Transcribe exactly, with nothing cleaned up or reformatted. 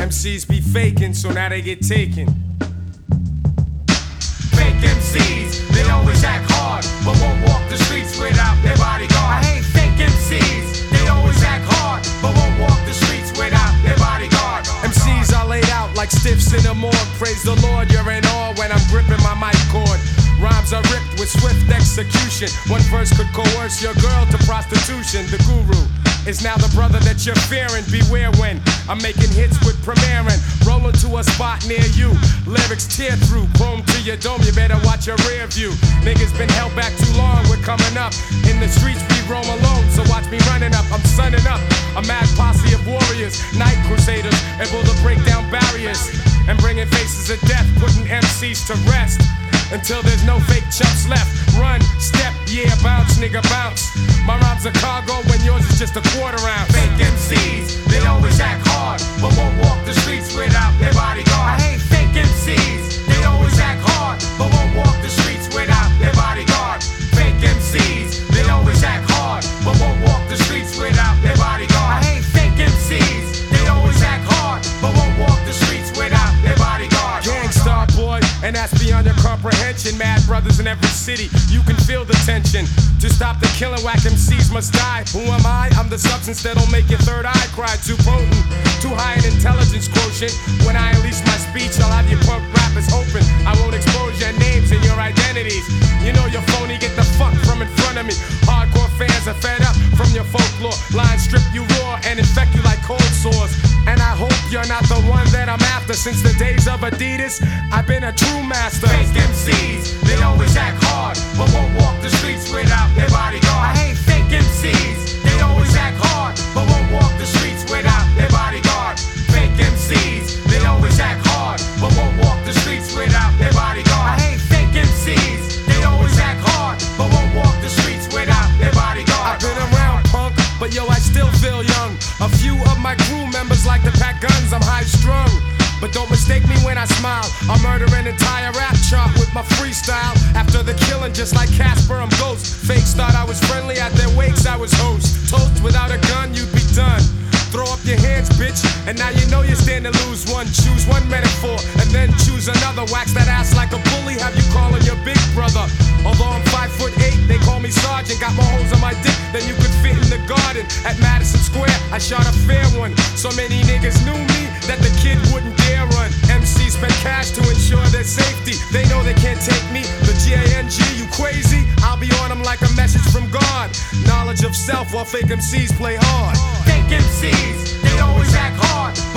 M Cs be faking, so now they get taken. Fake M Cs, they always act hard, but won't walk the streets without their bodyguard. I hate fake M Cs, they always act hard, but won't walk the streets without their bodyguard. M Cs are laid out like stiffs in a morgue. Praise the Lord, you're in awe when I'm gripping my mic cord. Rhymes are ripped with swift execution. One verse could coerce your girl to prostitution. The guru is now the brother that you're fearing. Beware when I'm making hits with premiering. Rolling to a spot near you. Lyrics tear through, chrome to your dome. You better watch your rear view. Niggas been held back too long. We're coming up. In the streets we roam alone, so watch me running up. I'm sunning up. A mad posse of warriors, night crusaders, able to break down barriers and bringing faces of death, putting M Cs to rest. Until there's no fake chumps left. Run, step, yeah, bounce, nigga, bounce. My rhymes are cargo when yours is just a quarter ounce. Fake M Cs, they always act hard, but won't walk the streets without their bodyguard. I hate fake M Cs, they always act hard, but won't walk the streets without their bodyguard. Fake M Cs, they always act hard, but won't walk the streets without their bodyguard. I hate fake M Cs, they always act hard, but won't walk the streets without their bodyguard. Gangstar boy, and that's beyond your comprehension. Mad brothers in every city, you can feel the tension. To stop the killing, whack M Cs must die. Who am I? I'm the substance that'll make your third eye cry. Too potent, too high an intelligence quotient. When I unleash my speech, I'll have your punk rappers hoping I won't expose your names and your identities. You know you're phony, get the fuck from in front of me. Hardcore fans are fed up from your folklore. Lines strip you raw and infect you like cold sores. And I hope you're not the one that I'm after. Since the days of Adidas, I've been a true master. Fake M Cs, they always act hard, but won't walk the streets without their bodyguard. I hate fake M Cs, they always act hard, but won't walk the streets without their bodyguard. Fake M Cs, they always act hard, but won't walk the streets without their bodyguard. I hate fake M Cs, they always act hard, but won't walk the streets without their bodyguard. I've been around, punk, but yo, I still feel young. A few of my crew members like to pack guns, I'm high strung. But don't mistake me when I smile. I'll murder an entire rap chart with my freestyle. After the killing, just like Casper, I'm ghost. Fakes thought I was friendly, at their wakes I was host. Toast without a gun, you'd be done. Throw up your hands, bitch, and now you know you stand to lose one. Choose one metaphor, and then choose another. Wax that ass like a bully, have you calling your big brother. Although I'm five foot eight, they call me sergeant. Got more holes on my dick than you could fit in the garden. At Madison Square, I shot a fair one. So many niggas knew me that the kid wouldn't dare run. M Cs spend cash to ensure their safety. They know they can't take me, the G A N G, you crazy? I'll be on them like a message from God. Knowledge of self while fake M Cs play hard. Fake M Cs, they always act hard,